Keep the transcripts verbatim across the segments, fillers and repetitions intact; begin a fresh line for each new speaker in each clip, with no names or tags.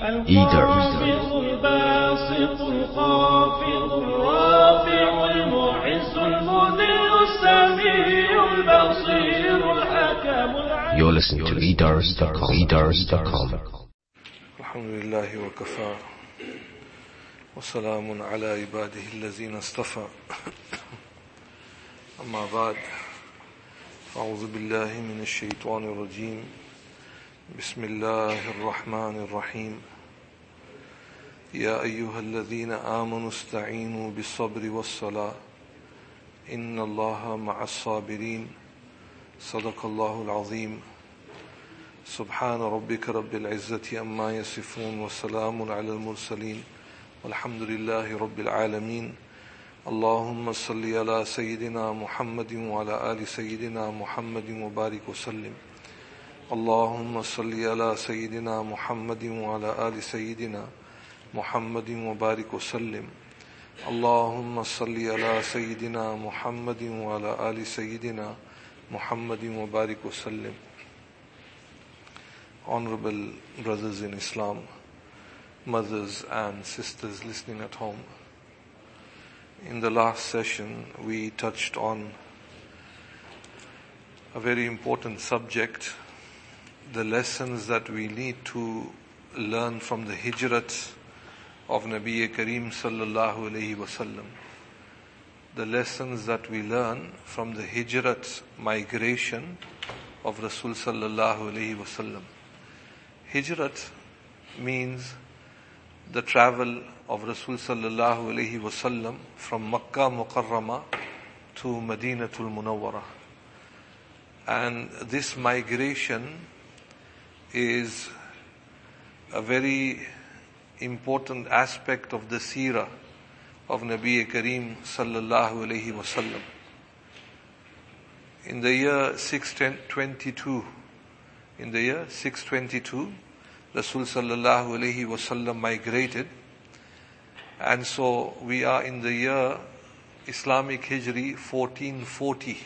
الخافض الباسط الخافض الرافع المعز المذل السميع البصير الحكم العليم.
You're listening to e dars dot com. e dars dot com.
Alhamdulillah wa kafa. Wa salamun ala ibadihi allazina istafa. Amma ba'd. A'udhu billahi minash shaitanir rajim. Bismillahir rahmanir rahim. Ya ayyuhalladhina amanu ista'inu bis-sabri was-salah. Inna Allaha ma'as sabirin. Sadaqallahu al-azim. سبحان ربك رب العزة أما يصفون وسلام على المرسلين والحمد لله رب العالمين. اللهم صل على سيدنا محمد وعلى آل سيدنا محمد وبارك وسلم. اللهم صل على سيدنا محمد وعلى آل سيدنا محمد وبارك وسلم. اللهم صل على سيدنا محمد وعلى آل سيدنا محمد وبارك وسلم. Honorable brothers in Islam, mothers and sisters listening at home. In the last session, we touched on a very important subject, the lessons that we need to learn from the hijrat of Nabi Kareem sallallahu alayhi wasallam. The lessons that we learn from the hijrat migration of Rasul sallallahu alayhi wasallam. Hijrat means the travel of Rasul sallallahu alayhi wasallam from Makkah Mukarramah to Madinatul Munawwarah. And this migration is a very important aspect of the seerah of Nabi Kareem sallallahu alayhi wasallam. In the year six twenty-two, in the year six twenty-two, Rasul sallallahu alayhi wasallam migrated, and so we are in the year Islamic Hijri fourteen forty.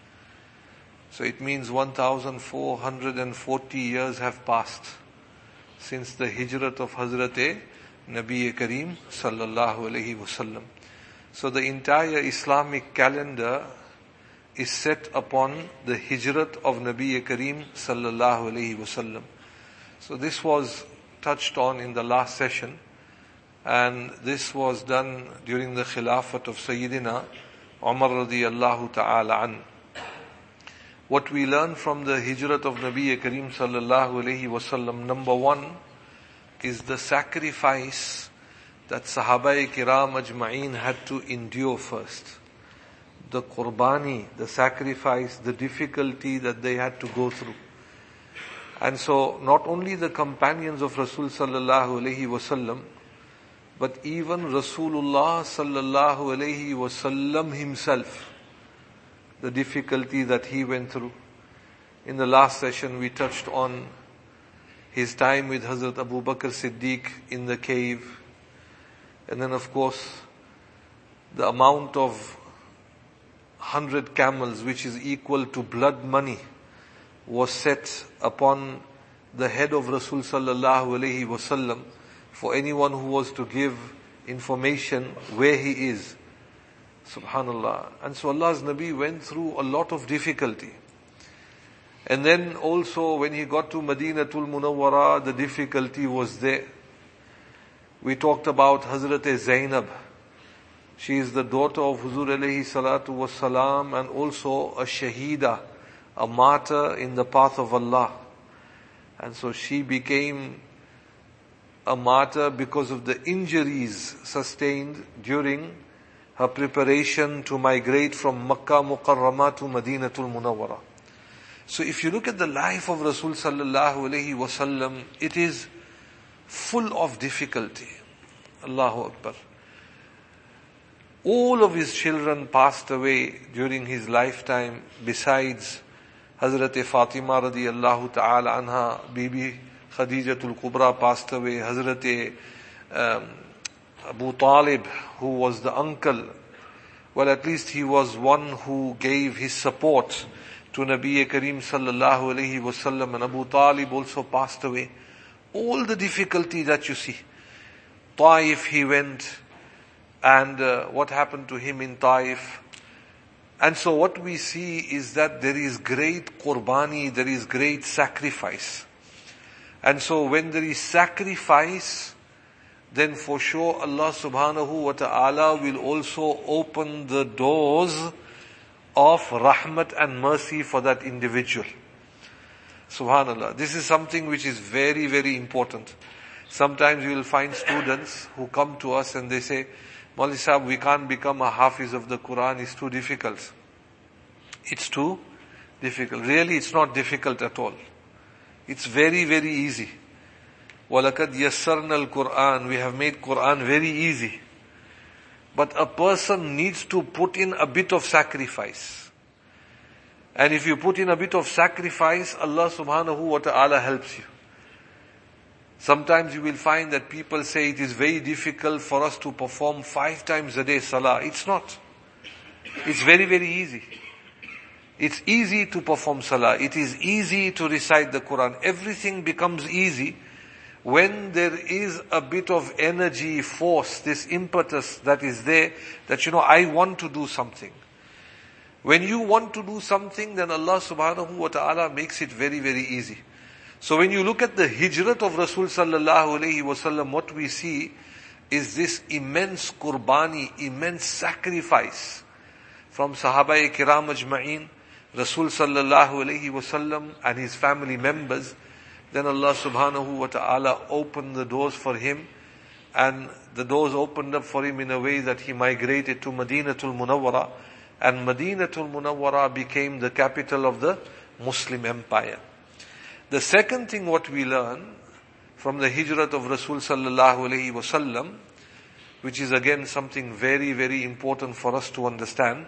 So it means one thousand four hundred forty years have passed since the hijrat of Hazrat Nabi Kareem sallallahu alayhi wasallam. So the entire Islamic calendar is set upon the hijrat of Nabi Kareem sallallahu alayhi wasallam. So this was touched on in the last session, and this was done during the Khilafat of Sayyidina Umar radiyallahu ta'ala an. What we learn from the hijrat of Nabi Kareem sallallahu alayhi wasallam, number one, is the sacrifice that Sahaba Kiram Ajma'een had to endure first. The qurbani, the sacrifice, the difficulty that they had to go through. And so not only the companions of Rasul sallallahu alayhi wasallam, but even Rasulullah sallallahu alayhi wasallam himself, the difficulty that he went through. In the last session we touched on his time with Hazrat Abu Bakr Siddiq in the cave. And then of course the amount of hundred camels, which is equal to blood money, was set upon the head of Rasul sallallahu alayhi wasallam for anyone who was to give information where he is. Subhanallah. And so Allah's Nabi went through a lot of difficulty. And then also when he got to Madinatul Munawwarah, the difficulty was there. We talked about Hazrat Zainab. She is the daughter of Huzur alayhi salatu wassalam, and also a shaheeda, a martyr in the path of Allah. And so she became a martyr because of the injuries sustained during her preparation to migrate from Makkah Mukarramah to Madinatul Munawwarah. So if you look at the life of Rasul sallallahu alayhi wasallam, it is full of difficulty. Allahu Akbar. All of his children passed away during his lifetime, besides Hazrat Fatima radiyallahu ta'ala anha, Bibi Khadijatul Kubra passed away, Hazrat um, Abu Talib, who was the uncle, well, at least he was one who gave his support to Nabi Kareem sallallahu alayhi wasallam, and Abu Talib also passed away. all the difficulty that you see. Taif he went, and uh, what happened to him in Taif. And so what we see is that there is great qurbani, there is great sacrifice. And so when there is sacrifice, then for sure Allah subhanahu wa ta'ala will also open the doors of rahmat and mercy for that individual. Subhanallah. This is something which is very, very important. Sometimes you will find students who come to us and they say, Maulvi Sahab, we can't become a hafiz of the Quran, it's too difficult. It's too difficult. Really, it's not difficult at all. It's very, very easy. وَلَقَدْ يَسَّرْنَا الْقُرْآنِ, we have made Quran very easy. But a person needs to put in a bit of sacrifice. And if you put in a bit of sacrifice, Allah subhanahu wa ta'ala helps you. Sometimes you will find that people say it is very difficult for us to perform five times a day salah. It's not. It's very, very easy. It's easy to perform salah. It is easy to recite the Quran. Everything becomes easy when there is a bit of energy, force, this impetus that is there, that you know, I want to do something. When you want to do something, then Allah subhanahu wa ta'ala makes it very, very easy. So when you look at the hijrat of Rasul sallallahu alayhi wa sallam, what we see is this immense qurbani, immense sacrifice from Sahaba-i Kiram ajma'in, Rasul sallallahu alayhi wa sallam and his family members. Then Allah subhanahu wa ta'ala opened the doors for him, and the doors opened up for him in a way that he migrated to Madinatul Munawwara, and Madinatul Munawwara became the capital of the Muslim empire. The second thing what we learn from the hijrat of Rasul sallallahu alayhi wa sallam, which is again something very, very important for us to understand,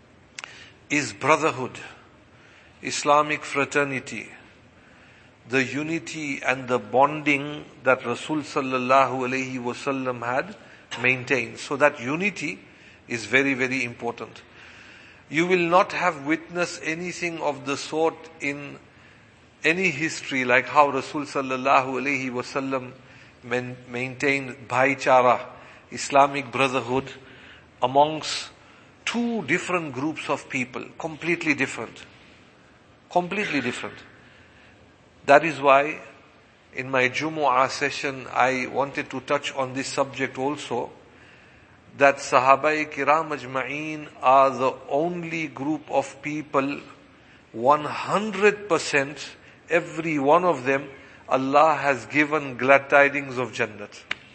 is brotherhood, Islamic fraternity, the unity and the bonding that Rasul sallallahu alayhi wa sallam had maintained. So that unity is very, very important. You will not have witnessed anything of the sort in any history like how Rasul sallallahu alayhi wa sallam maintained bhaichara, Islamic brotherhood amongst two different groups of people, completely different. Completely different. That is why in my Jumu'ah session I wanted to touch on this subject also, that Sahaba-i Kiram ajma'in are the only group of people, one hundred percent, every one of them, Allah has given glad tidings of Jannat. one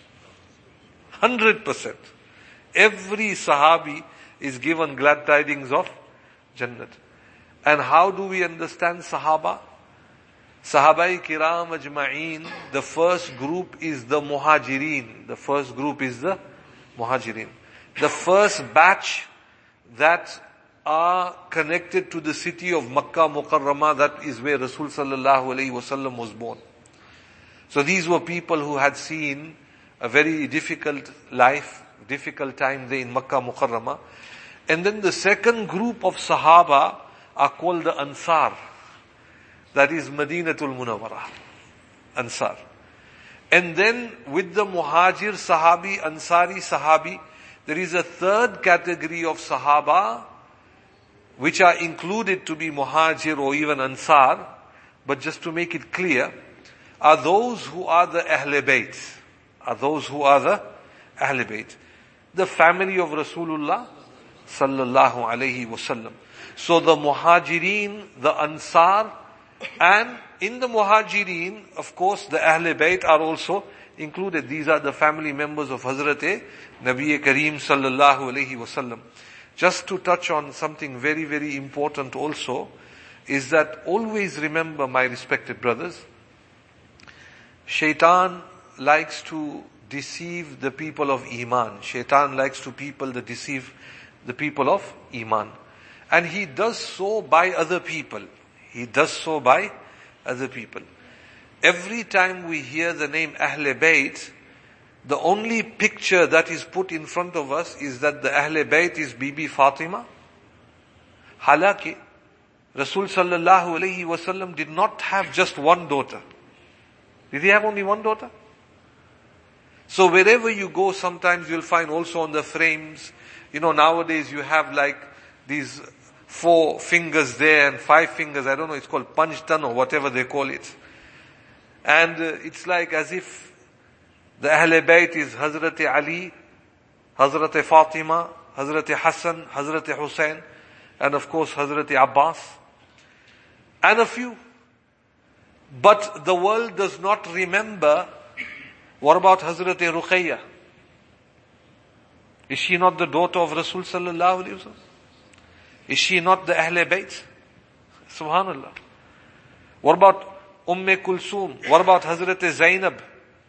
hundred percent. Every Sahabi is given glad tidings of Jannat. And how do we understand Sahaba? Sahaba-i Kiram ajma'in, the first group is the Muhajirin. The first group is the Muhajirin. The first batch that are connected to the city of Makkah Mukarramah, that is where Rasul sallallahu alayhi wa sallam was born. So these were people who had seen a very difficult life, difficult time there in Makkah Mukarramah. And then the second group of Sahaba are called the Ansar. That is Madinatul Munawwara. Ansar. And then with the Muhajir Sahabi, Ansari Sahabi, there is a third category of Sahaba which are included to be Muhajir or even Ansar, but just to make it clear, are those who are the Ahle Bayt, are those who are the Ahle Bayt, the family of Rasulullah sallallahu alayhi wasallam. So the Muhajirin, the Ansar, and in the Muhajirin, of course, the Ahle Bayt are also included. These are the family members of Hazrat Nabi Kareem sallallahu alayhi wasallam. Just to touch on something very, very important also, is that always remember, my respected brothers, Shaitan likes to deceive the people of Iman. Shaitan likes to people that deceive the people of Iman. And he does so by other people. He does so by other people. Every time we hear the name Ahle Bayt, the only picture that is put in front of us is that the Ahle Bayt is Bibi Fatima. Halaki, Rasul sallallahu alayhi wasallam did not have just one daughter. Did he have only one daughter? So wherever you go, sometimes you'll find also on the frames, you know, nowadays you have like these four fingers there and five fingers, I don't know, it's called panchtan or whatever they call it. And uh, it's like as if the Ahle Bayt is Hazrat Ali, Hazrat Fatima, Hazrat Hassan, Hazrat Hussain, and of course Hazrat Abbas, and a few. But the world does not remember, what about Hazrat Ruqayya? Is she not the daughter of Rasul sallallahu alayhi wa sallam? Is she not the Ahle Bayt? Subhanallah. What about Umm Kulsum? What about Hazrat Zainab?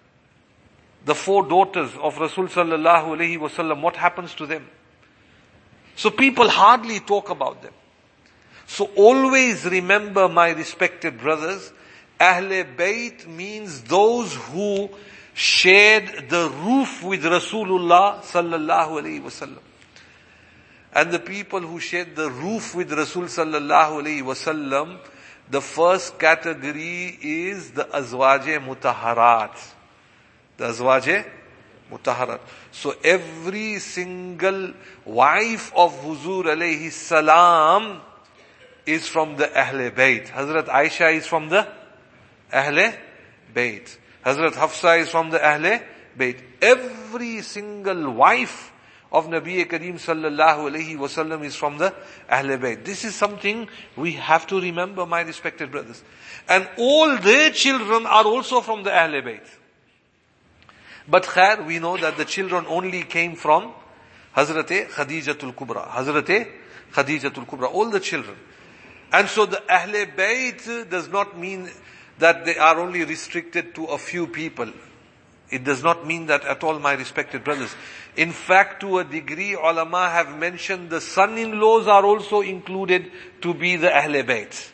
The four daughters of Rasul sallallahu alayhi wa sallam, what happens to them? So people hardly talk about them. So always remember, my respected brothers, Ahle Bayt means those who shared the roof with Rasulullah sallallahu alayhi wa sallam. And the people who shared the roof with Rasul sallallahu alayhi wa sallam, the first category is the Azwaje Mutahharat. The Azwaje Mutahharat. So every single wife of Huzur alayhi salam is from the Ahle Bayt. Hazrat Aisha is from the Ahle Bayt. Hazrat Hafsa is from the Ahle Bayt. Every single wife of Nabi Kareem sallallahu alayhi wa sallam is from the Ahle Bayt. This is something we have to remember, my respected brothers. And all their children are also from the Ahle Bayt. But khair, we know that the children only came from Hazrat Khadijatul Kubra. Hazrat Khadijatul Kubra. All the children. And so the Ahle Bayt does not mean that they are only restricted to a few people. It does not mean that at all, my respected brothers. In fact, to a degree, ulama have mentioned the son-in-laws are also included to be the Ahle Bayt.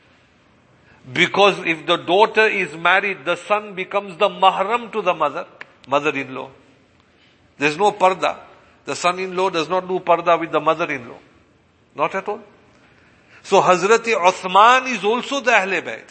Because if the daughter is married, the son becomes the mahram to the mother, mother-in-law. There's no parda. The son-in-law does not do parda with the mother-in-law. Not at all. So Hazrat Uthman is also the Ahle Bayt.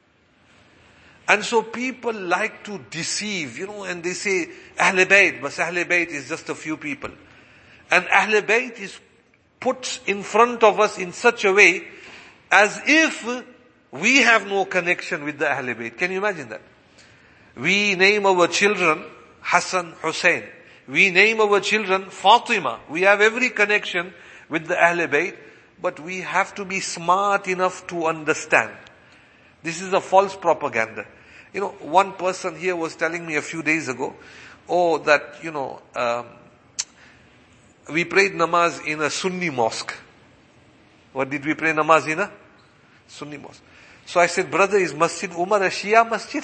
And so people like to deceive, you know, and they say Ahle Bayt, but Ahle Bayt is just a few people. And Ahle Bayt is put in front of us in such a way as if we have no connection with the Ahle Bayt. Can you imagine that? We name our children Hassan, Hussain. We name our children Fatima. We have every connection with the Ahle Bayt, but we have to be smart enough to understand. This is a false propaganda. You know, one person here was telling me a few days ago, oh, that, you know, um, we prayed namaz in a Sunni mosque. What did we pray namaz in a? Sunni mosque. So I said, brother, is Masjid Umar a Shia masjid?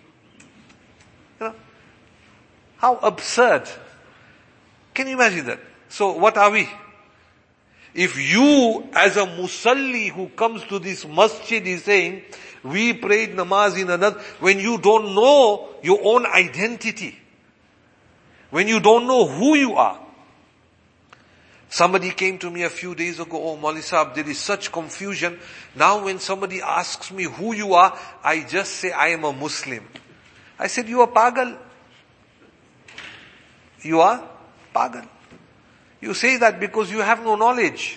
You know, how absurd. Can you imagine that? So what are we? If you, as a musalli who comes to this masjid, is saying, we prayed namaz in another, when you don't know your own identity, when you don't know who you are. Somebody came to me a few days ago, oh Maulvi Sahab, there is such confusion. Now when somebody asks me who you are, I just say I am a Muslim. I said, you are pagal. You are pagal. You say that because you have no knowledge.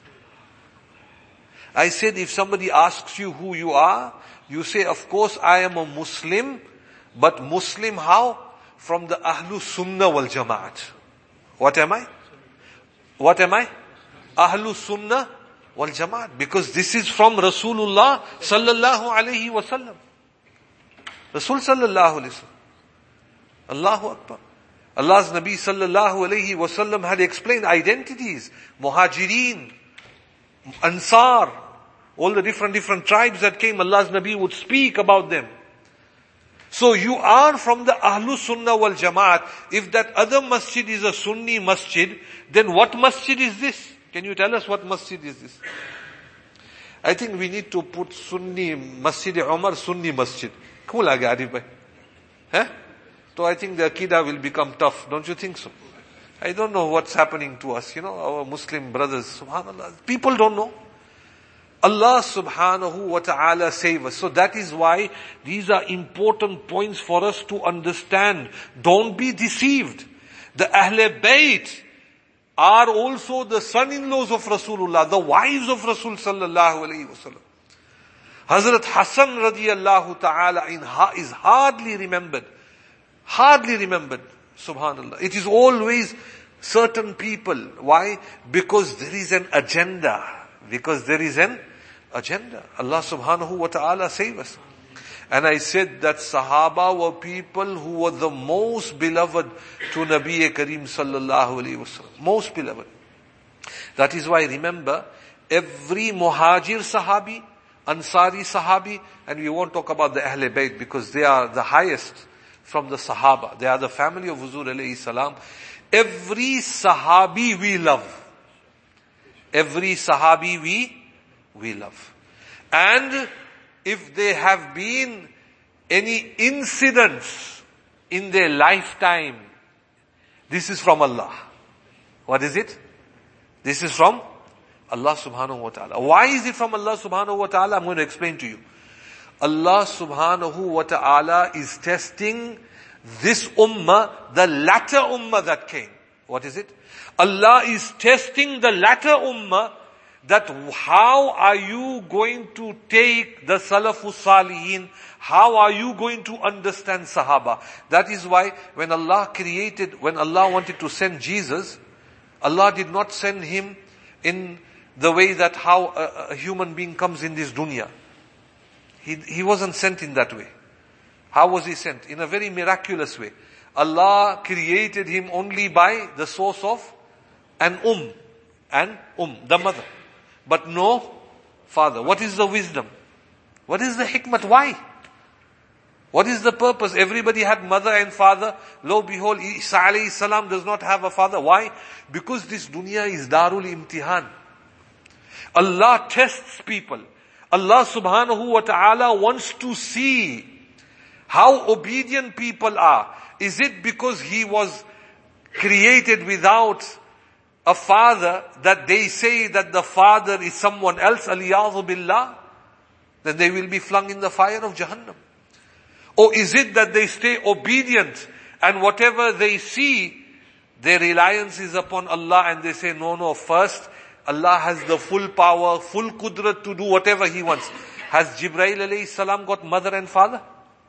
I said, if somebody asks you who you are, you say, of course I am a Muslim, but Muslim how? From the Ahlus Sunnah wal Jamaat. What am I? What am I? Ahlus Sunnah wal Jamaat. Because this is from Rasulullah sallallahu alayhi wa sallam. Rasul sallallahu alayhi wa sallam. Allahu Akbar. Allah's Nabi sallallahu alayhi wa sallam had explained identities. Muhajirin, Ansar, all the different, different tribes that came, Allah's Nabi would speak about them. So you are from the Ahlus Sunnah wal Jamaat. If that other masjid is a Sunni masjid, then what masjid is this? Can you tell us what masjid is this? I think we need to put Sunni Masjid Umar, Sunni Masjid. Cool, Arif bhai. Huh? So I think the Aqidah will become tough. Don't you think so? I don't know what's happening to us, you know, our Muslim brothers. Subhanallah. People don't know. Allah subhanahu wa ta'ala save us. So that is why these are important points for us to understand. Don't be deceived. The Ahle Bayt are also the son-in-laws of Rasulullah, the wives of Rasul sallallahu alayhi wa sallam. Hazrat Hassan radiyallahu ta'ala is hardly remembered. Hardly remembered. Subhanallah. It is always certain people. Why? Because there is an agenda. Because there is an agenda. Allah subhanahu wa ta'ala save us. And I said that Sahaba were people who were the most beloved to Nabi Kareem sallallahu alayhi wa sallam. Most beloved. That is why remember, every Muhajir Sahabi, Ansari Sahabi, and we won't talk about the Ahle Bayt because they are the highest from the Sahaba. They are the family of Huzur alayhi salam. Every Sahabi we love. Every Sahabi we, we love. And if there have been any incidents in their lifetime, this is from Allah. What is it? This is from Allah subhanahu wa ta'ala. Why is it from Allah subhanahu wa ta'ala? I'm going to explain to you. Allah subhanahu wa ta'ala is testing this ummah, the latter ummah that came. What is it? Allah is testing the latter ummah, that how are you going to take the Salafus Salihin? How are you going to understand Sahaba? That is why when Allah created, when Allah wanted to send Jesus, Allah did not send him in the way that how a, a human being comes in this dunya. He, he wasn't sent in that way. How was he sent? In a very miraculous way. Allah created him only by the source of an um, and um, the mother. But no father. What is the wisdom? What is the hikmat? Why? What is the purpose? Everybody had mother and father. Lo behold, Isa alayhi salam does not have a father. Why? Because this dunya is darul imtihan. Allah tests people. Allah subhanahu wa ta'ala wants to see how obedient people are. Is it because he was created without a father that they say that the father is someone else, aliyadhu billah? Then they will be flung in the fire of Jahannam. Or is it that they stay obedient and whatever they see, their reliance is upon Allah and they say, no, no, first Allah has the full power, full qudrat to do whatever He wants. Has Jibreel alayhi salam got mother and father?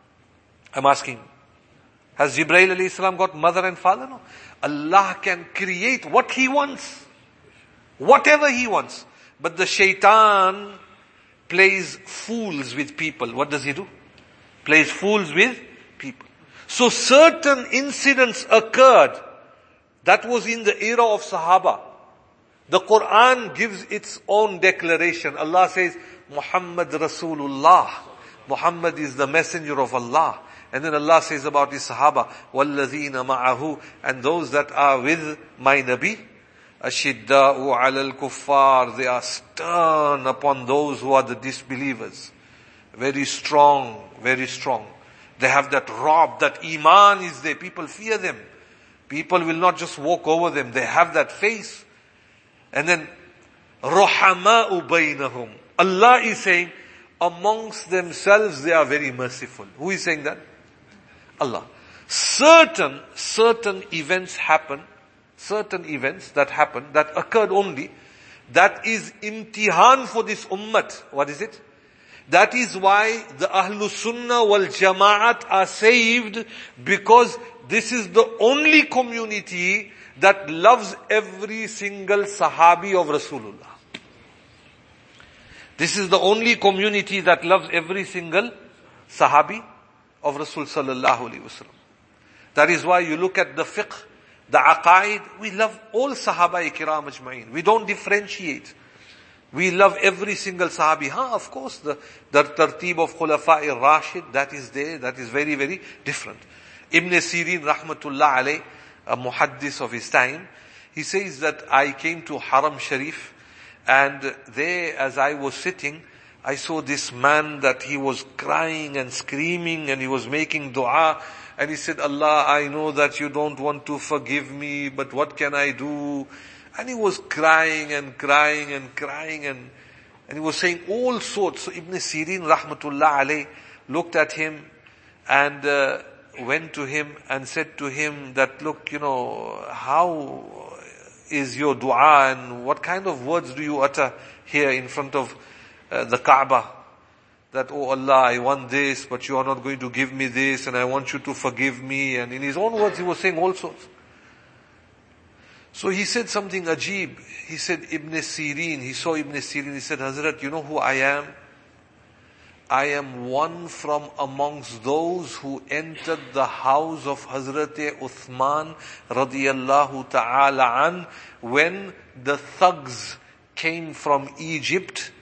I'm asking. Has Jibreel alayhi salam got mother and father? No. Allah can create what He wants. Whatever He wants. But the shaitan plays fools with people. What does he do? Plays fools with people. So certain incidents occurred. That was in the era of Sahaba. The Quran gives its own declaration. Allah says, Muhammad Rasulullah. Muhammad is the messenger of Allah. And then Allah says about His Sahaba, وَالَّذِينَ مَعَهُ, and those that are with my Nabi, أَشِدَّاءُ عَلَى الْكُفَّارِ, they are stern upon those who are the disbelievers. Very strong, very strong. They have that rob, that iman is there. People fear them. People will not just walk over them. They have that face. And then, رُحَمَاءُ بَيْنَهُمْ. Allah is saying, amongst themselves they are very merciful. Who is saying that? Allah. Certain, certain events happen, certain events that happen, that occurred only, that is imtihan for this ummat. What is it? That is why the Ahlus Sunnah wal Jama'at are saved, because this is the only community that loves every single Sahabi of Rasulullah. This is the only community that loves every single Sahabi of Rasul sallallahu alaihi wasallam. That is why you look at the fiqh, the aqaid, we love all Sahaba Kiram ajma'in. We don't differentiate. We love every single Sahabi. Ha, of course, the, the tartib of Khulafa al-Rashid, that is there, that is very, very different. Ibn Sirin rahmatullah alayh, a muhaddis of his time, he says that I came to Haram Sharif, and there as I was sitting, I saw this man that he was crying and screaming and he was making dua, and he said, Allah, I know that you don't want to forgive me, but what can I do? And he was crying and crying and crying, and And he was saying all sorts. So Ibn Sirin rahmatullah alayh looked at him and uh, went to him and said to him that, look, you know, how is your dua and what kind of words do you utter here in front of uh, the Kaaba? That, oh Allah, I want this, but you are not going to give me this, and I want you to forgive me. And in his own words, he was saying all sorts. So he said something ajib. He said, Ibn Sirin, he saw Ibn Sirin, he said, Hazrat, you know who I am? I am one from amongst those who entered the house of Hazrat Uthman radiyallahu ta'ala an when the thugs came from Egypt.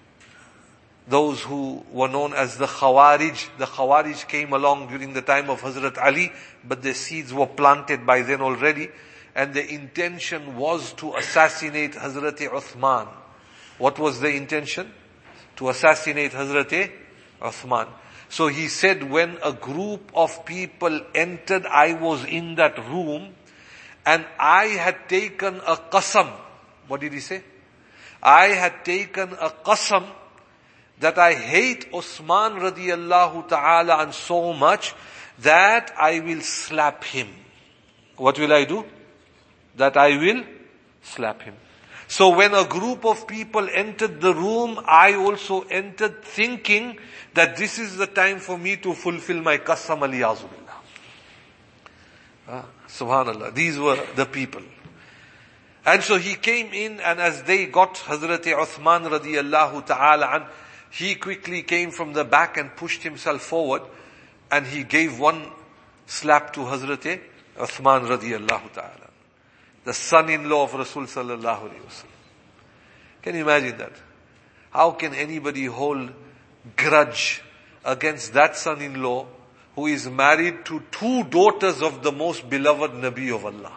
Those who were known as the Khawarij. The Khawarij came along during the time of Hazrat Ali, but the seeds were planted by then already. And the intention was to assassinate Hazrat Uthman. What was the intention? To assassinate Hazrat Uthman. So he said, when a group of people entered, I was in that room, and I had taken a qasam. What did he say? I had taken a qasam that I hate Osman radiyallahu ta'ala and so much that I will slap him. What will I do? That I will slap him. So when a group of people entered the room, I also entered thinking that this is the time for me to fulfill my qasam aliyazu billah. Ah, subhanallah. These were the people. And so he came in, and as they got Hazrat Uthman radiyallahu ta'ala an, he quickly came from the back and pushed himself forward, and he gave one slap to Hazrat Uthman radiyallahu ta'ala, the son-in-law of Rasul sallallahu alayhi wa sallam. Can you imagine that? How can anybody hold grudge against that son-in-law who is married to two daughters of the most beloved Nabi of Allah?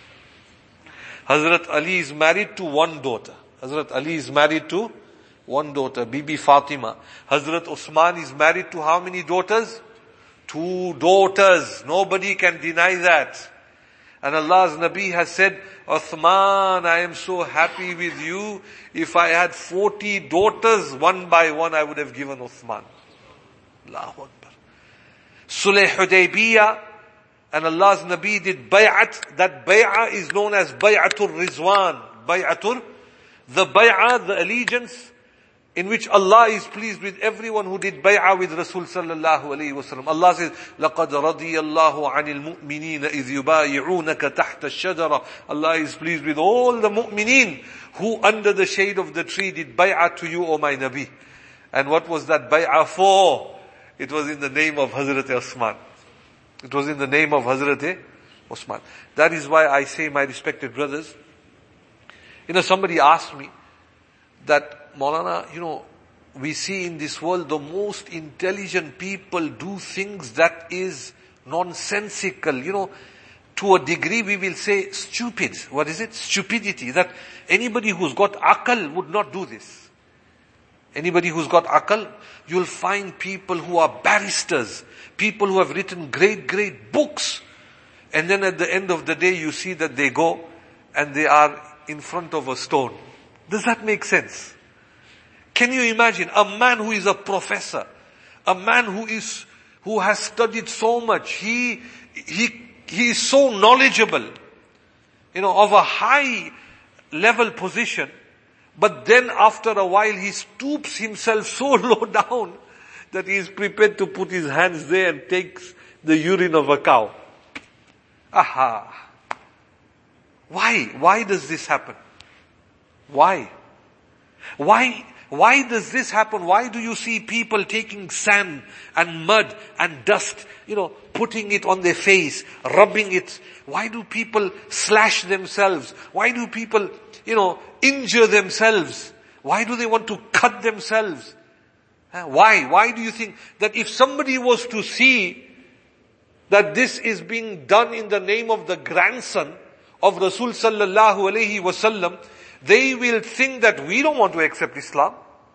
Hazrat Ali is married to one daughter. Hazrat Ali is married to one daughter, Bibi Fatima. Hazrat Usman is married to how many daughters? Two daughters. Nobody can deny that. And Allah's Nabi has said, Uthman, I am so happy with you. If I had forty daughters, one by one I would have given Uthman. Allahu Akbar. Sulh Hudaybiyah, and Allah's Nabi did bay'at. That bay'ah is known as bay'atul Rizwan. Bay'atul, the bay'ah, the allegiance, in which Allah is pleased with everyone who did bay'ah with Rasul sallallahu alayhi wa sallam. Allah says, لَقَدْ رَضِيَ اللَّهُ عَنِ الْمُؤْمِنِينَ إِذْ يُبَايِعُونَكَ تَحْتَ الشَّجَرَةِ. Allah is pleased with all the mu'mineen who under the shade of the tree did bay'ah to you, O my Nabi. And what was that bay'ah for? It was in the name of Hazrat Osman. It was in the name of Hazrat Osman. That is why I say, my respected brothers, you know, somebody asked me that, Maulana, you know, we see in this world the most intelligent people do things that is nonsensical. You know, to a degree we will say stupid. What is it? Stupidity. That anybody who's got akal would not do this. Anybody who's got akal, you'll find people who are barristers, people who have written great, great books. And then at the end of the day you see that they go and they are in front of a stone. Does that make sense? Can you imagine a man who is a professor, a man who is, who has studied so much, he, he, he is so knowledgeable, you know, of a high level position, but then after a while he stoops himself so low down that he is prepared to put his hands there and takes the urine of a cow. Aha. Why? Why does this happen? Why? Why? Why does this happen? Why do you see people taking sand and mud and dust, you know, putting it on their face, rubbing it? Why do people slash themselves? Why do people, you know, injure themselves? Why do they want to cut themselves? Why? Why do you think that if somebody was to see that this is being done in the name of the grandson of Rasul sallallahu alayhi wasallam, they will think that we don't want to accept Islam.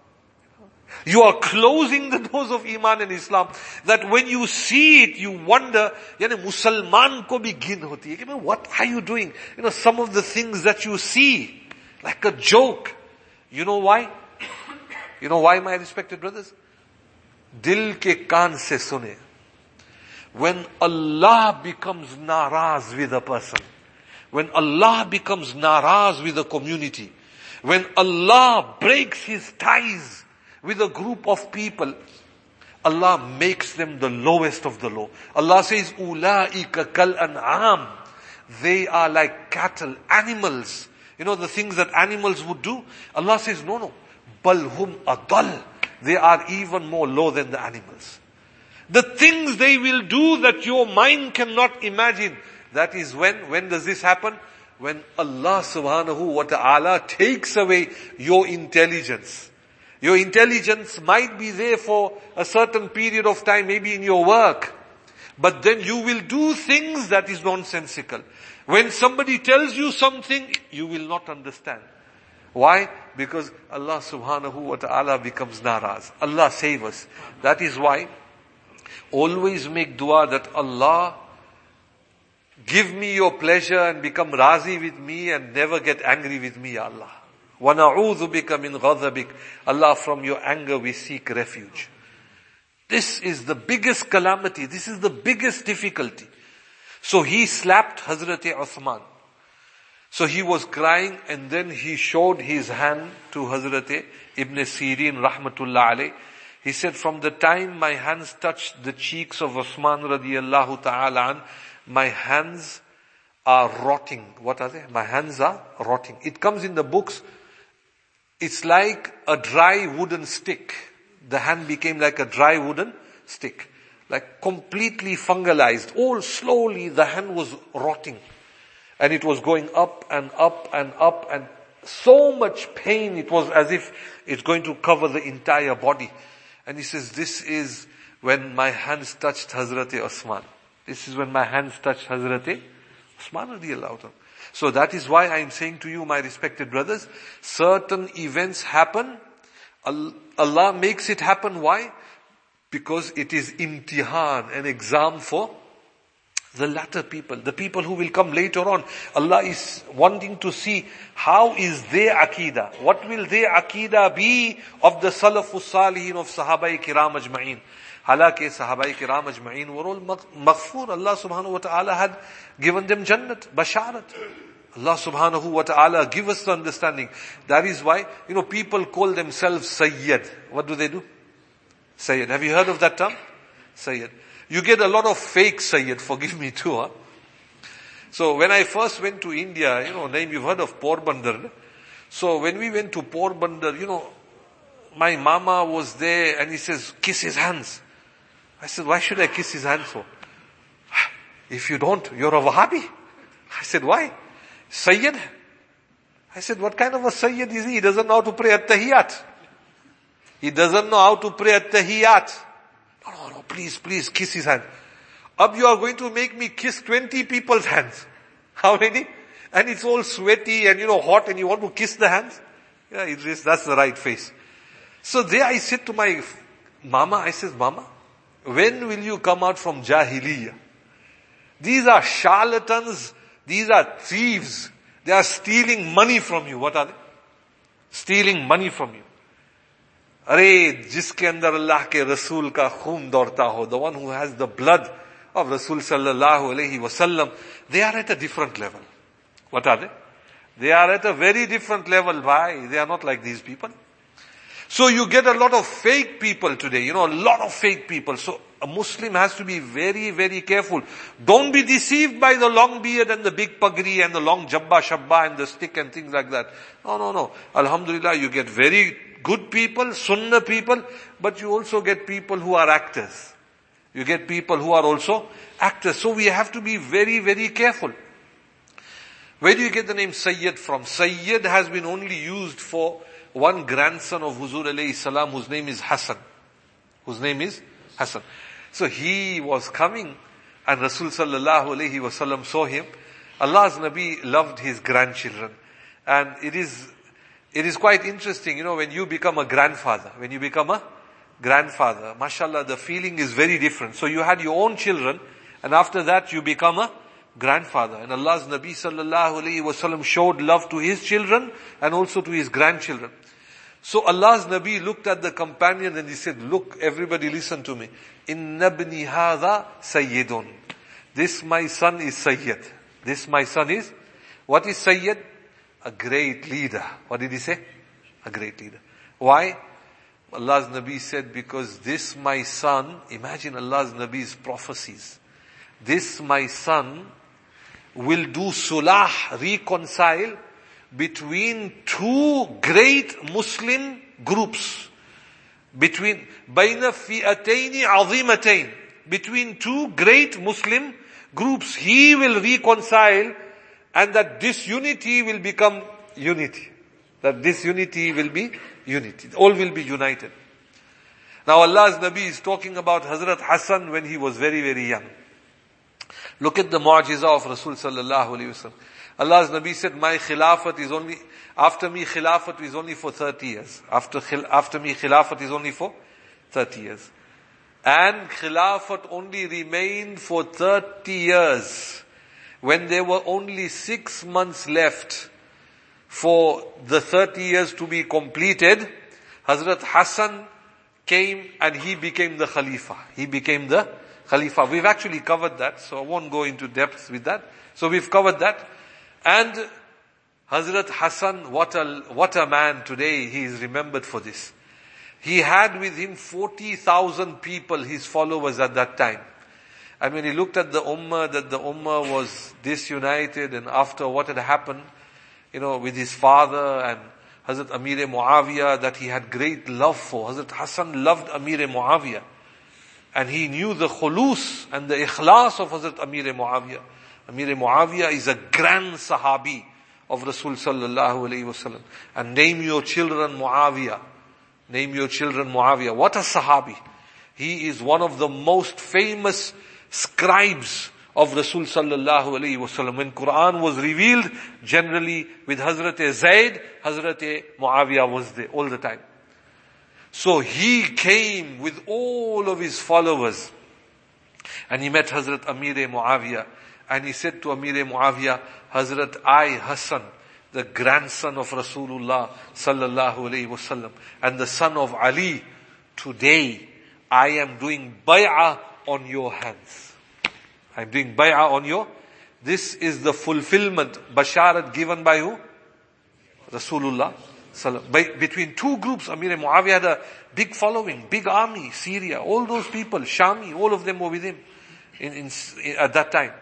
You are closing the doors of Iman and Islam. That when you see it, you wonder, yani Musalman ko bhi gin hoti hai. What are you doing? You know, some of the things that you see, like a joke. You know why? You know why, my respected brothers? Dil ke kaan se sune. When Allah becomes naraz with a person, when Allah becomes naraz with a community, when Allah breaks His ties with a group of people, Allah makes them the lowest of the low. Allah says, Ulaika kal an'am. They are like cattle, animals. You know the things that animals would do? Allah says, no, no. Bal hum adal. They are even more low than the animals. The things they will do that your mind cannot imagine. That is when, when does this happen? When Allah subhanahu wa ta'ala takes away your intelligence. Your intelligence might be there for a certain period of time, maybe in your work. But then you will do things that is nonsensical. When somebody tells you something, you will not understand. Why? Because Allah subhanahu wa ta'ala becomes naraz. Allah save us. That is why always make dua that Allah give me your pleasure and become razi with me and never get angry with me, Ya Allah. وَنَعُوذُ بِكَ مِنْ غَضَبِكَ. Allah, from your anger we seek refuge. This is the biggest calamity. This is the biggest difficulty. So he slapped Hazrat Uthman. So he was crying and then he showed his hand to Hazrat Ibn Sirin rahmatullah alayh. He said, from the time my hands touched the cheeks of Uthman radiyallahu ta'ala an, my hands are rotting. What are they? My hands are rotting. It comes in the books. It's like a dry wooden stick. The hand became like a dry wooden stick. Like completely fungalized. All slowly the hand was rotting. And it was going up and up and up and so much pain. It was as if it's going to cover the entire body. And he says, this is when my hands touched Hazrat Uthman. This is when my hands touched Hazrat Uthman radiallahu ta'ala. So that is why I am saying to you, my respected brothers, certain events happen. Allah makes it happen. Why? Because it is imtihan, an exam for the latter people, the people who will come later on. Allah is wanting to see how is their Aqidah. What will their Aqidah be of the Salafus Salihin of Sahabai Kiram Ajma'in. Halaki Sahabai Kiram Ajma'in were all maghfur. Allah subhanahu wa ta'ala had given them Jannat, Basharat. Allah subhanahu wa ta'ala give us the understanding. That is why, you know, people call themselves Sayyid. What do they do? Sayyid. Have you heard of that term? Sayyid. You get a lot of fake Sayyid, forgive me too, huh? So when I first went to India, you know, name you've heard of Porbandar. So when we went to Porbandar, you know, my mama was there and he says, kiss his hands. I said, why should I kiss his hands for? If you don't, you're a Wahhabi. I said, why? Sayyid. I said, what kind of a Sayyid is he? He doesn't know how to pray at-Tahiyyat. He doesn't know how to pray at-Tahiyyat. No, no, no, please, please kiss his hand. Up you are going to make me kiss twenty people's hands. How many? And it's all sweaty and you know hot and you want to kiss the hands? Yeah, it is, that's the right face. So there I said to my mama, I said, Mama, when will you come out from Jahiliyyah? These are charlatans, these are thieves. They are stealing money from you. What are they? Stealing money from you. Arey, jiske andar Allah ke Rasool ka khoon daurta ho, the one who has the blood of Rasool sallallahu alayhi wasallam, they are at a different level. What are they? They are at a very different level. Why? They are not like these people. So you get a lot of fake people today, you know, a lot of fake people. So a Muslim has to be very, very careful. Don't be deceived by the long beard and the big pagri and the long jabba shabba and the stick and things like that. No, no, no. Alhamdulillah, you get very good people, sunnah people, but you also get people who are actors. You get people who are also actors. So we have to be very, very careful. Where do you get the name Sayyid from? Sayyid has been only used for one grandson of Huzur alayhi salam, whose name is Hassan. Whose name is Hassan. So he was coming and Rasul sallallahu alayhi wasallam saw him. Allah's Nabi loved his grandchildren. And it is, it is quite interesting, you know, when you become a grandfather, when you become a grandfather, mashallah, the feeling is very different. So you had your own children and after that you become a grandfather. And Allah's Nabi sallallahu alayhi wasallam showed love to his children and also to his grandchildren. So Allah's Nabi looked at the companion and he said, look, everybody listen to me. Inna ibni hadha sayyidun. This my son is Sayyid. This my son is, what is Sayyid? A great leader. What did he say? A great leader. Why? Allah's Nabi said, because this my son, imagine Allah's Nabi's prophecies. This my son will do sulah, reconcile between two great Muslim groups. Between, bayna fi'ataini azimatain. Between two great Muslim groups. He will reconcile, and that disunity will become unity. That disunity will be unity. All will be united. Now Allah's Nabi is talking about Hazrat Hassan when he was very, very young. Look at the mu'jiza of Rasul sallallahu alayhi wa sallam. Allah's Nabi said, my khilafat is only, after me khilafat is only for thirty years. After, after me khilafat is only for thirty years. And khilafat only remained for thirty years. When there were only six months left for the thirty years to be completed, Hazrat Hassan came and he became the Khalifa. He became the Khalifa. We've actually covered that, so I won't go into depth with that. So we've covered that. And Hazrat Hassan, what a, what a man today, he is remembered for this. He had with him forty thousand people, his followers at that time. And when he looked at the ummah, that the ummah was disunited, and after what had happened, you know, with his father and Hazrat Amir Muawiyah, that he had great love for. Hazrat Hassan loved Amir Muawiyah. And he knew the khulus and the ikhlas of Hazrat Amir Muawiyah. Amir Muawiyah is a grand sahabi of Rasul sallallahu alayhi wa sallam. And name your children Muawiyah. Name your children Muawiyah. What a sahabi. He is one of the most famous scribes of Rasul sallallahu alayhi wa sallam. When Quran was revealed, generally with Hazrat Zayd, Hazrat Muawiyah was there all the time. So he came with all of his followers. And he met Hazrat Amir Muawiyah. And he said to Amir Muawiyah, Hazrat, I, Hassan, the grandson of Rasulullah sallallahu alayhi wa sallam, and the son of Ali, today I am doing bay'ah on your hands. I am doing bay'ah on your, this is the fulfillment, basharat given by who? Rasulullah sallallahu. By, between two groups, Amir Muawiyah had a big following, big army, Syria, all those people, Shami, all of them were with him in, in, in, at that time.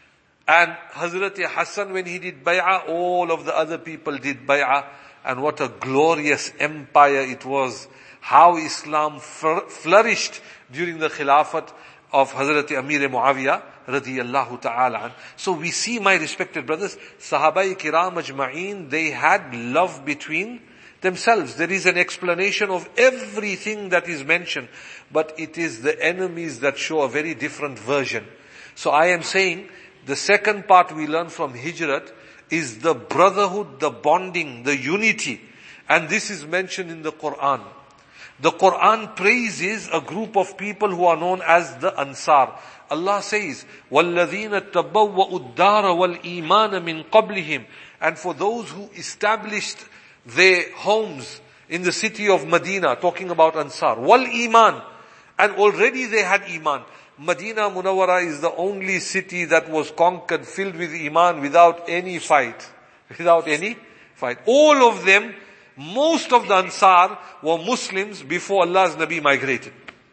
And Hazrat Hassan, when he did bay'ah, all of the other people did bay'ah. And what a glorious empire it was. How Islam flourished during the Khilafat of Hazrat Amir Muawiyah radiyallahu ta'ala. So we see, my respected brothers, Sahabai Kiram Ajma'een, they had love between themselves. There is an explanation of everything that is mentioned. But it is the enemies that show a very different version. So I am saying, the second part we learn from Hijrat is the brotherhood, the bonding, the unity. And this is mentioned in the Quran. The Quran praises a group of people who are known as the Ansar. Allah says, وَالَّذِينَ تَبَوَّأُوا الدَّارَ وَالْإِيمَانَ مِنْ قَبْلِهِمْ. And for those who established their homes in the city of Medina, talking about Ansar. Wal-Iman. And already they had Iman. Medina Munawwara is the only city that was conquered, filled with Iman, without any fight. Without any fight. All of them, most of the Ansar were Muslims before Allah's Nabi migrated.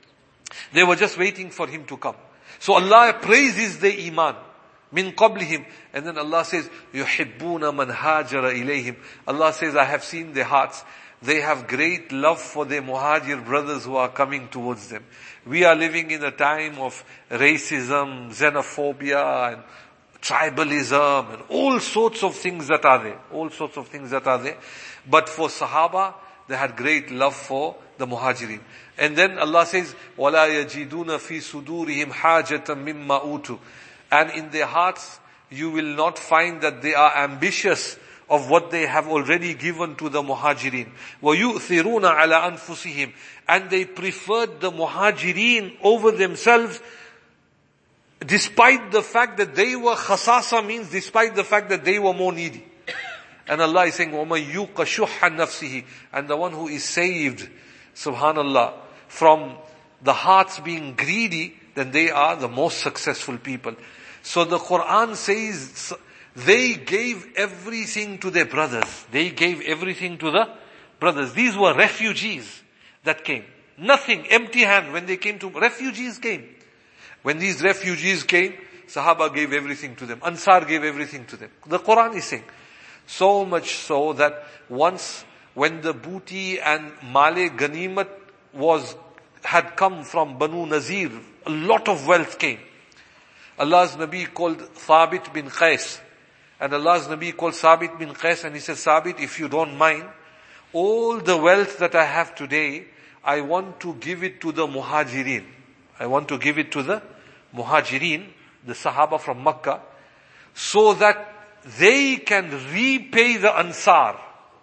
They were just waiting for him to come. So Allah praises the Iman. Min qablihim. And then Allah says, yuhibbuna man hajara ilayhim. Allah says, I have seen their hearts. They have great love for their muhajir brothers who are coming towards them. We are living in a time of racism, xenophobia, and tribalism, and all sorts of things that are there. All sorts of things that are there. But for Sahaba, they had great love for the muhajirin. And then Allah says, وَلَا يَجِدُونَ فِي صُدُورِهِمْ حَاجَةً مِمَّا أُوتُوا. And in their hearts, you will not find that they are ambitious of what they have already given to the muhajirin. وَيُؤْثِرُونَ عَلَى أَنفُسِهِمْ. And they preferred the muhajirin over themselves, despite the fact that they were khasasa, means despite the fact that they were more needy. And Allah is saying, وَمَن يُوقَ شُحَّ نَفْسِهِ, and the one who is saved, subhanallah, from the hearts being greedy, then they are the most successful people. So the Quran says, they gave everything to their brothers. They gave everything to the brothers. These were refugees that came. Nothing, empty hand when they came to, refugees came. When these refugees came, Sahaba gave everything to them. Ansar gave everything to them. The Quran is saying, so much so that once when the booty and male ganimat was, had come from Banu Nazir, a lot of wealth came. Allah's Nabi called Thabit bin Qais. And Allah's Nabi called Thabit bin Qais and he said, Thabit, if you don't mind, all the wealth that I have today, I want to give it to the Muhajirin. I want to give it to the Muhajirin, the Sahaba from Makkah, so that they can repay the Ansar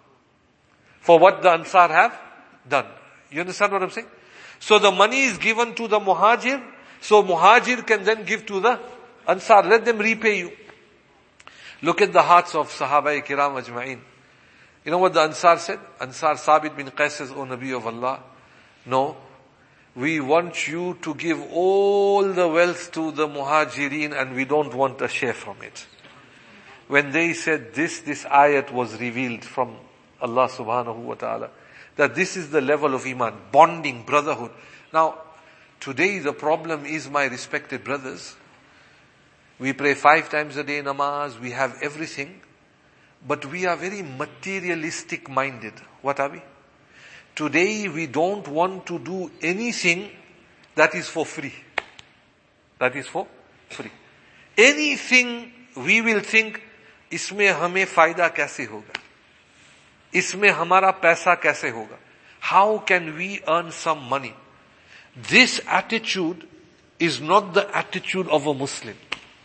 for what the Ansar have done. You understand what I'm saying? So the money is given to the Muhajir, so Muhajir can then give to the Ansar. Let them repay you. Look at the hearts of Sahaba Kiram Ajma'in. You know what the Ansar said? Ansar Sabit bin Qais says, O Nabi of Allah, no, we want you to give all the wealth to the Muhajirin and we don't want a share from it. When they said this, this ayat was revealed from Allah subhanahu wa ta'ala, that this is the level of iman, bonding, brotherhood. Now, today the problem is, my respected brothers, we pray five times a day namaz, we have everything, but we are very materialistic minded. What are we? Today we don't want to do anything that is for free. That is for free. Anything we will think, इसमें हमें फायदा कैसे होगा? इसमें हमारा पैसा कैसे होगा? How can we earn some money? This attitude is not the attitude of a Muslim.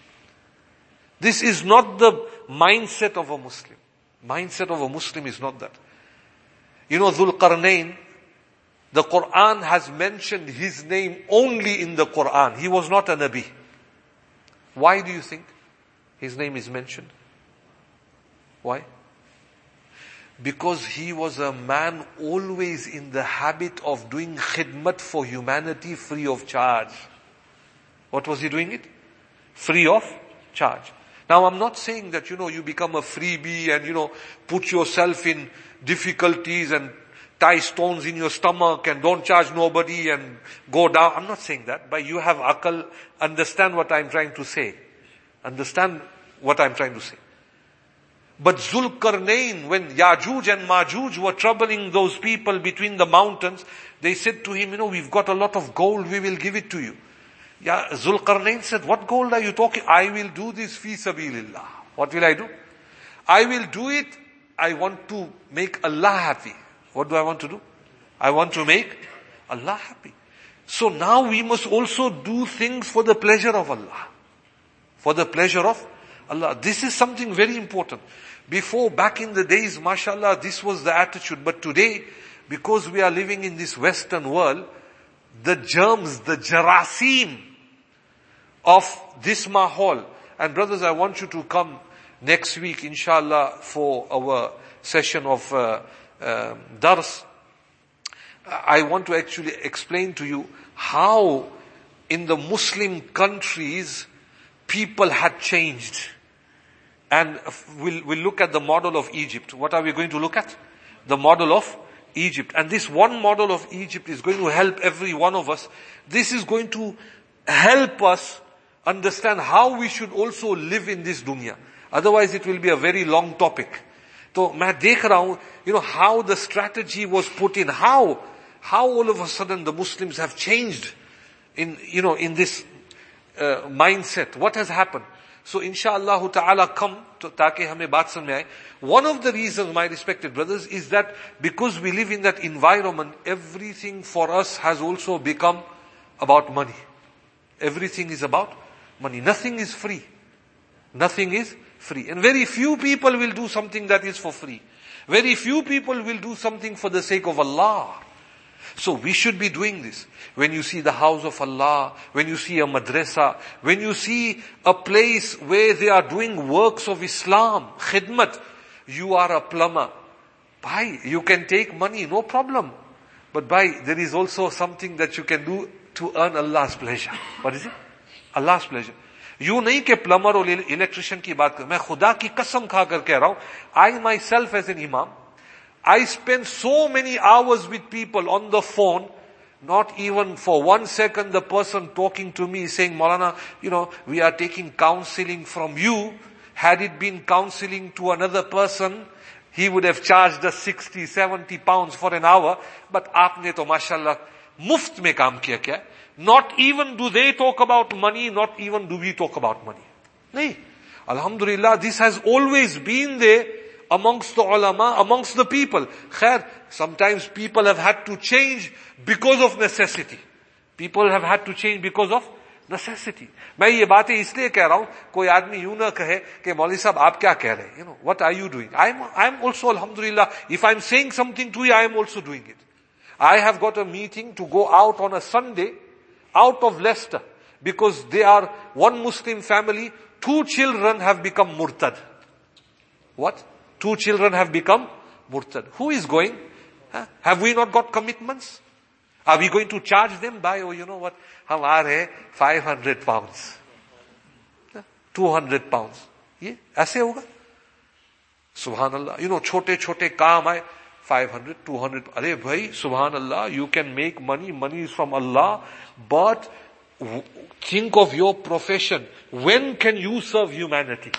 This is not the mindset of a Muslim. Mindset of a Muslim is not that. You know, Dhul Qarnayn, the Quran has mentioned his name only in the Quran. He was not a Nabi. Why do you think his name is mentioned? Why? Because he was a man always in the habit of doing khidmat for humanity free of charge. What was he doing it? Free of charge. Now I'm not saying that, you know, you become a freebie and, you know, put yourself in difficulties and tie stones in your stomach and don't charge nobody and go down. I'm not saying that, but you have akal, understand what I'm trying to say. Understand what I'm trying to say. But Zulkarnain, when Yajuj and Majuj were troubling those people between the mountains, they said to him, you know, we've got a lot of gold, we will give it to you. Yeah, Zulkarnain said, what gold are you talking? I will do this fi sabilillah. What will I do? I will do it. I want to make Allah happy. What do I want to do? I want to make Allah happy. So now we must also do things for the pleasure of Allah. For the pleasure of Allah. This is something very important. Before, back in the days, mashallah, this was the attitude. But today, because we are living in this Western world, the germs, the jarasim of this mahal. And brothers, I want you to come next week, inshallah, for our session of uh, uh, dars. I want to actually explain to you how in the Muslim countries people had changed. And we'll, we'll look at the model of Egypt. What are we going to look at? The model of Egypt. And this one model of Egypt is going to help every one of us. This is going to help us understand how we should also live in this dunya. Otherwise it will be a very long topic. So, मैं देख रहा हूँ, you know, how the strategy was put in, how, how all of a sudden the Muslims have changed in, you know, in this uh, mindset. What has happened? So, inshallah ta'ala, come, to, ताकि हमें बात समझ में आए. One of the reasons, my respected brothers, is that because we live in that environment, everything for us has also become about money. Everything is about money. Nothing is free. Nothing is free. And very few people will do something that is for free. Very few people will do something for the sake of Allah. So we should be doing this. When you see the house of Allah, when you see a madrasa, when you see a place where they are doing works of Islam, khidmat, you are a plumber. Bhai, you can take money, no problem. But bhai, there is also something that you can do to earn Allah's pleasure. What is it? Allah's pleasure. You nahi ke plumber or electrician ki baat kar. Main khuda ki qasam kha kar keh raha hu. I myself as an imam, I spend so many hours with people on the phone, not even for one second the person talking to me saying, Maulana, you know, we are taking counseling from you. Had it been counseling to another person, he would have charged us sixty, seventy pounds for an hour. But aapne to mashallah, muft mein kaam kiya kya? Not even do they talk about money, not even do we talk about money. Nahi. Alhamdulillah, this has always been there amongst the ulama, amongst the people. Khair, sometimes people have had to change because of necessity. People have had to change because of necessity. मैं ये बातें इसलिए कह रहा हूँ, कोई आदमी यूं ना कहे कि मौलवी साहब आप क्या कह रहे हैं? You know, what are you doing? I'm, I'm also, alhamdulillah, if I'm saying something to you, I am also doing it. I have got a meeting to go out on a Sunday, out of Leicester, because they are one Muslim family, two children have become murtad. What? Two children have become murtad. Who is going? Huh? Have we not got commitments? Are we going to charge them by, oh, you know what, hum aa rahe five hundred pounds, two hundred pounds. Ye, aise hoga? Subhanallah. You know, chote chote kaam aaye, five hundred, two hundred. Arey bhai, Subhanallah, you can make money, money is from Allah, but think of your profession. When can you serve humanity?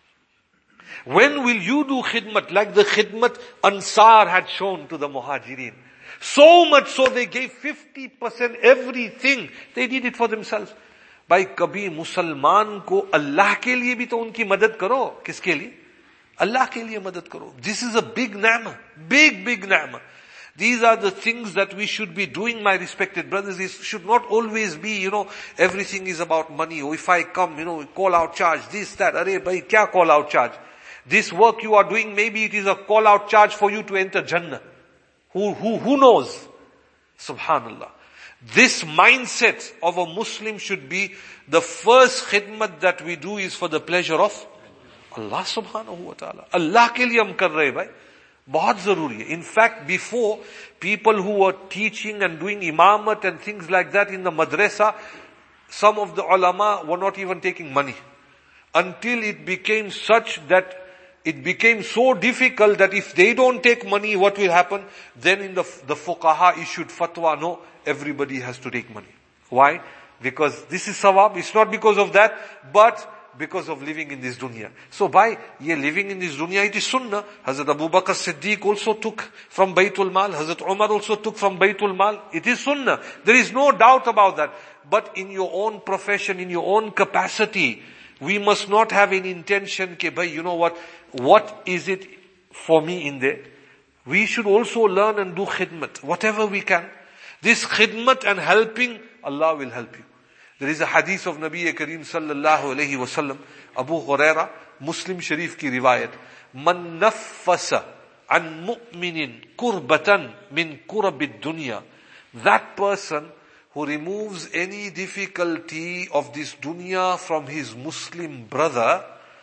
When will you do khidmat like the khidmat Ansar had shown to the Muhajirin? So much so they gave fifty percent everything. They did it for themselves. Bhai, kabhi Musalman ko Allah ke liye bhi to unki madad karo. Kiske liye? Allah ke liye madad karo. This is a big ni'mah. Big, big ni'mah. These are the things that we should be doing, my respected brothers. It should not always be, you know, everything is about money. Or if I come, you know, call out charge, this, that. Arey bhai, kya call out charge? This work you are doing, maybe it is a call out charge for you to enter Jannah. Who, who, who knows? Subhanallah. This mindset of a Muslim should be the first khidmat that we do is for the pleasure of Allah subhanahu wa ta'ala. Allah ke liye hum kar rahe bhai. Bahut zaruri hai. In fact, before, people who were teaching and doing imamat and things like that in the madrasa, some of the ulama were not even taking money. Until it became such that it became so difficult that if they don't take money, what will happen? Then in the, the fuqaha issued fatwa, no, everybody has to take money. Why? Because this is sawab. It's not because of that, but because of living in this dunya. So by ye living in this dunya, it is sunnah. Hazrat Abu Bakr Siddiq also took from Baytul Mal. Hazrat Umar also took from Baytul Mal. It is sunnah. There is no doubt about that. But in your own profession, in your own capacity, we must not have an intention, ke bhai, you know what, what is it for me in there? We should also learn and do khidmat, whatever we can. This khidmat and helping, Allah will help you. There is a hadith of Nabi Kareem sallallahu alayhi wa sallam, Abu Huraira, Muslim Sharif ki riwayat, Man naffasa an mu'minin kurbatan min kurabid dunya. That person who removes any difficulty of this dunya from his Muslim brother,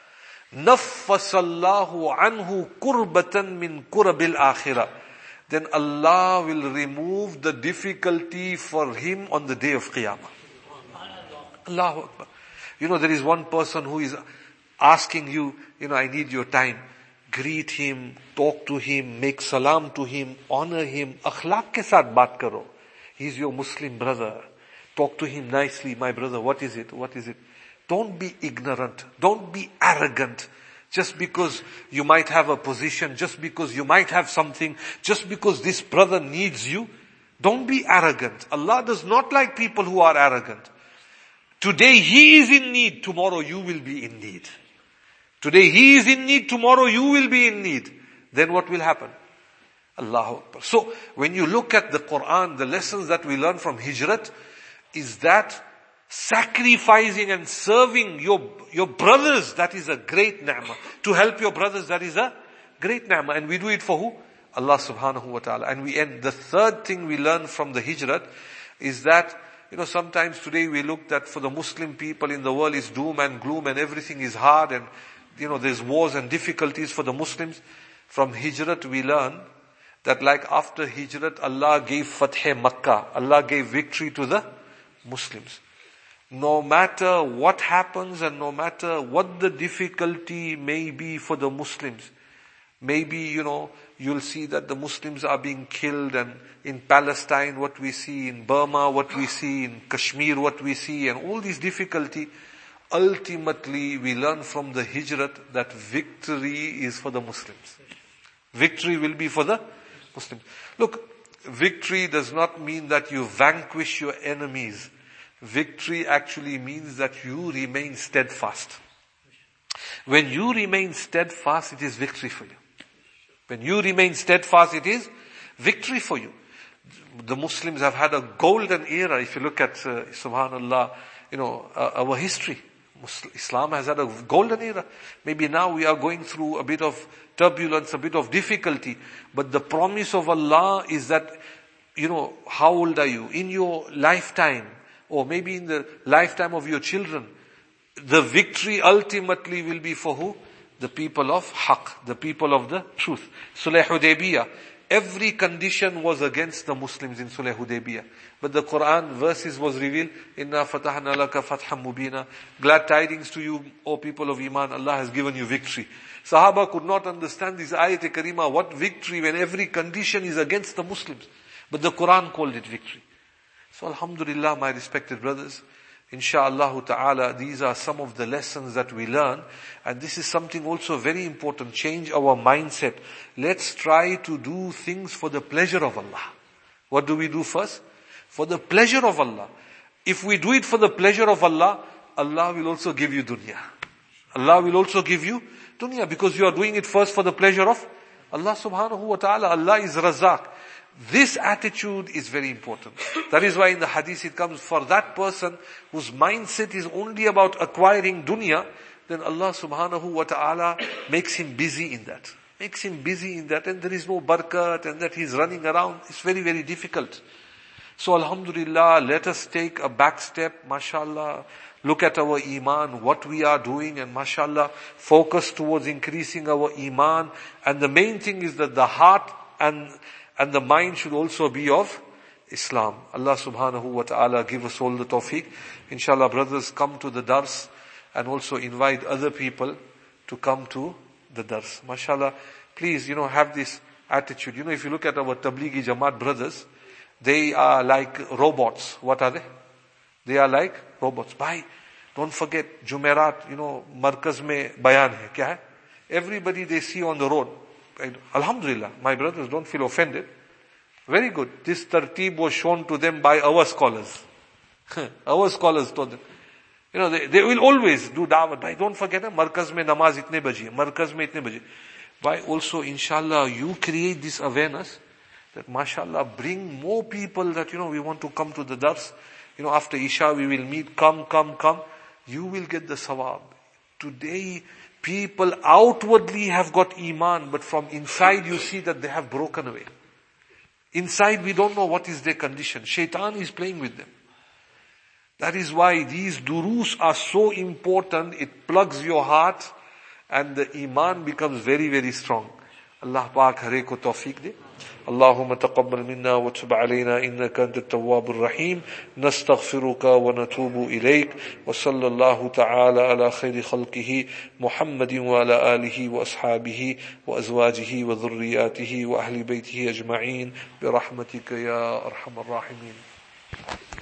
naffasallahu anhu kurbatan min kurabil akhirah. Then Allah will remove the difficulty for him on the day of Qiyamah. Allahu Akbar. You know, there is one person who is asking you, you know, I need your time. Greet him, talk to him, make salam to him, honor him, akhlaq ke saath baat karo. He's your Muslim brother. Talk to him nicely, my brother, what is it? What is it? Don't be ignorant. Don't be arrogant. Just because you might have a position, just because you might have something, just because this brother needs you, don't be arrogant. Allah does not like people who are arrogant. Today he is in need, tomorrow you will be in need. Today he is in need, tomorrow you will be in need. Then what will happen? Allahu Akbar. So, when you look at the Quran, the lessons that we learn from Hijrat is that sacrificing and serving your, your brothers, that is a great ni'mah. To help your brothers, that is a great ni'mah. And we do it for who? Allah subhanahu wa ta'ala. And we end. The third thing we learn from the Hijrat is that, you know, sometimes today we look that for the Muslim people in the world is doom and gloom and everything is hard and you know, there's wars and difficulties for the Muslims. From Hijrat we learn that like after Hijrat, Allah gave Fath Makkah. Allah gave victory to the Muslims. No matter what happens and no matter what the difficulty may be for the Muslims, maybe, you know, you'll see that the Muslims are being killed, and in Palestine what we see, in Burma what we see, in Kashmir what we see, and all these difficulty, ultimately we learn from the Hijrat that victory is for the Muslims. Victory will be for the Muslims. Look, victory does not mean that you vanquish your enemies. Victory actually means that you remain steadfast. When you remain steadfast, it is victory for you. When you remain steadfast, it is victory for you. The Muslims have had a golden era. If you look at, uh, subhanallah, you know, uh, our history. Muslim, Islam has had a golden era. Maybe now we are going through a bit of turbulence, a bit of difficulty. But the promise of Allah is that, you know, how old are you? In your lifetime, or maybe in the lifetime of your children, the victory ultimately will be for who? The people of Haqq, the people of the truth. Sulh Hudaybiyah. Every condition was against the Muslims in Sulh Hudaybiyah. But the Quran verses was revealed, Inna fatahna laka fatham mubina. Glad tidings to you, O people of Iman, Allah has given you victory. Sahaba could not understand this ayat-e karima, what victory when every condition is against the Muslims. But the Quran called it victory. So alhamdulillah, my respected brothers, insha'Allah ta'ala, these are some of the lessons that we learn. And this is something also very important. Change our mindset. Let's try to do things for the pleasure of Allah. What do we do first? For the pleasure of Allah. If we do it for the pleasure of Allah, Allah will also give you dunya. Allah will also give you dunya, because you are doing it first for the pleasure of Allah subhanahu wa ta'ala. Allah is Razak. This attitude is very important. That is why in the hadith it comes, for that person whose mindset is only about acquiring dunya, then Allah subhanahu wa ta'ala makes him busy in that. Makes him busy in that, and there is no barakat, and that he's running around. It's very, very difficult. So alhamdulillah, let us take a back step, mashallah. Look at our iman, what we are doing, and mashallah, focus towards increasing our iman. And the main thing is that the heart and And the mind should also be of Islam. Allah subhanahu wa ta'ala give us all the tawfiq. Inshallah, brothers, come to the dars and also invite other people to come to the dars. MashaAllah, please, you know, have this attitude. You know, if you look at our Tablighi Jamaat brothers, they are like robots. What are they? They are like robots. Bhai, don't forget, Jumerat, you know, Markaz mein bayan hai. Kya hai? Everybody they see on the road. Alhamdulillah, my brothers, don't feel offended. Very good. This tartib was shown to them by our scholars. Our scholars told them. You know, they, they will always do da'wah. Bhai, don't forget, Markaz mein namaz itne baji, Markaz mein itne baji. Why also, inshallah, you create this awareness that, mashallah, bring more people that, you know, we want to come to the dars. You know, after Isha we will meet, come, come, come. You will get the sawab. Today, people outwardly have got iman, but from inside you see that they have broken away. Inside we don't know what is their condition. Shaitan is playing with them. That is why these durus are so important. It plugs your heart and the iman becomes very, very strong. Allah Pak Hare ko tawfiq de. Allahumma taqabbal minna wa tub alayna innaka antat tawwabur rahim. Nastaghfiruka wa natubu ilayk. Wa sallallahu ta'ala ala khayri khalqihi Muhammadin wa ala alihi wa ashabihi wa azwajihi wa dhurriyyatihi wa ahli baytihi ajma'in bi rahmatika ya arhamar rahimin.